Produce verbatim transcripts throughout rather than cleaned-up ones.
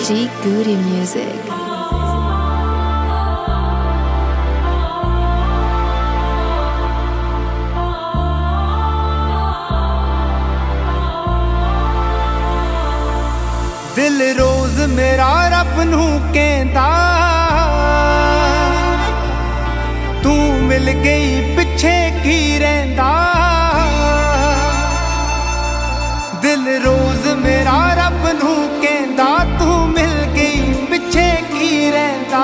G Goody Music. दिल रोज मेरा रब नू कहंदा तू मिल गई पिछे की रहिंदा। दिल रोज मेरा रब नू कहंदा तू मिल गई पिछे की रहिंदा।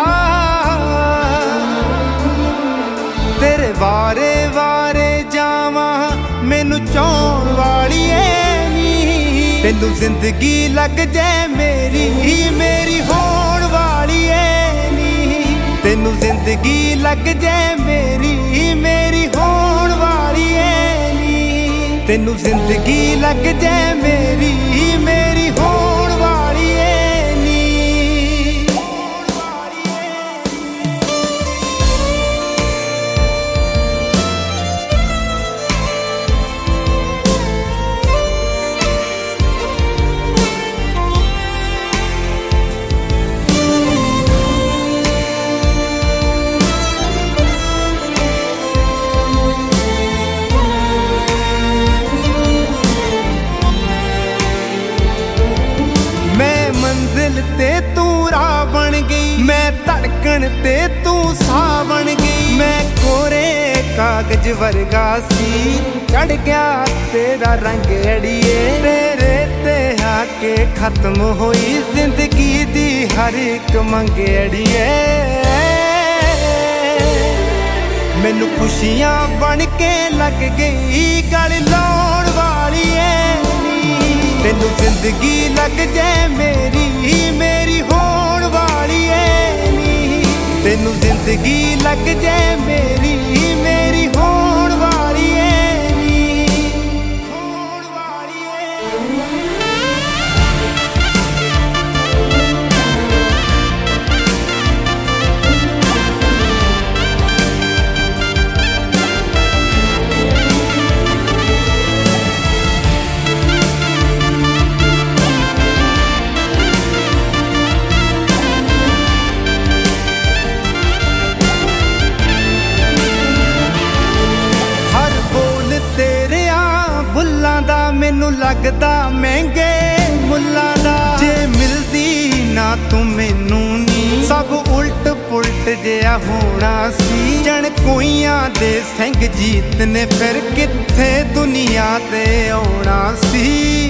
तेरे वारे वारे जावां मैनू चाहण वाली ऐ तेनू जिंदगी लग जाए मेरी मेरी होण वाली ऐ नी। तेनू जिंदगी लग जाए मेरी मेरी होण वाली ऐ नी। तेनू जिंदगी लग जाए मेरी मेरी होण वाली ऐ नी। मंजिल ते तू राह बन गई मैं धड़कन ते तू साह बन गई। मैं कोरे कागज वर्गा सी चढ़ गया तेरा रंग अड़िए। तेरे ते आके खत्म होई जिंदगी दी हर एक मंग अड़िए। मैनू खुशियां बन के लग गई गल लाउण वाली ऐ। तेनू जिंदगी लग जाए मेरी मेरी होण वाली ऐ नी। तेनू जिंदगी लग जाए मेरी मेरी होण वाली ऐ नी। होण वाली ऐ मैनू लगदा महंगे मुल्लां दा। जे मिलदी ना तू मैनू नी सब उल्ट पुल्ट जिहा होना सी। जन कोइयां दे सिंह जीत ने फिर कित्थे दुनिया ते आउणा सी।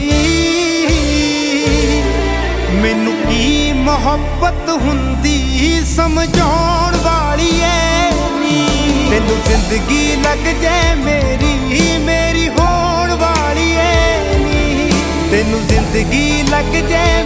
मैनू की मोहब्बत हुंदी समझाउण वाली ऐ नी। तेनू जिंदगी लग जाए मेरी मेरी होण वाली ऐ नी। तेनू जिंदगी लग जाए